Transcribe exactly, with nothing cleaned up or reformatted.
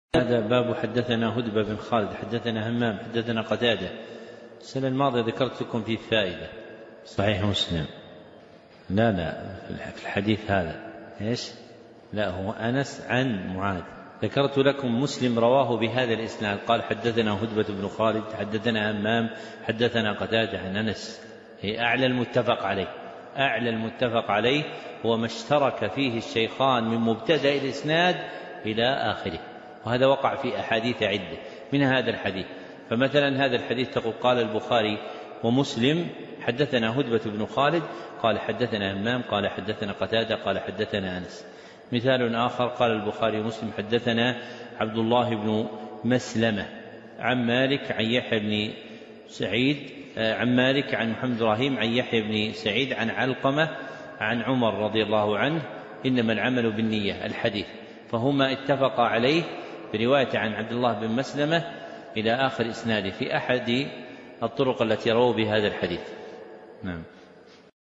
هذا باب حدثنا هدبة بن خالد حدثنا همام حدثنا قتادة. السنة الماضية ذكرت لكم في فائدة صحيح مسلم. لا لا في الحديث هذا إيش؟ لا هو أنس عن معاذ. ذكرت لكم مسلم رواه بهذا الإسناد قال حدثنا هدبة بن خالد حدثنا همام حدثنا قتادة عن أنس. هي أعلى المتفق عليه. أعلى المتفق عليه هو ما اشترك فيه الشيخان من مبتدأ الإسناد إلى آخره، وهذا وقع في أحاديث عدة من هذا الحديث. فمثلا هذا الحديث تقول قال البخاري ومسلم حدثنا هدبة بن خالد قال حدثنا همام قال حدثنا قتادة قال حدثنا أنس. مثال آخر قال البخاري ومسلم حدثنا عبد الله بن مسلمة عن مالك عن يحيى بن سعيد عن مالك عن محمد إبراهيم عن يحيى بن سعيد عن علقمة عن عمر رضي الله عنه إنما العمل بالنية الحديث. فهما اتفقا عليه برواية عن عبد الله بن مسلمة إلى آخر إسناده في أحد الطرق التي رووا بهذا الحديث. نعم.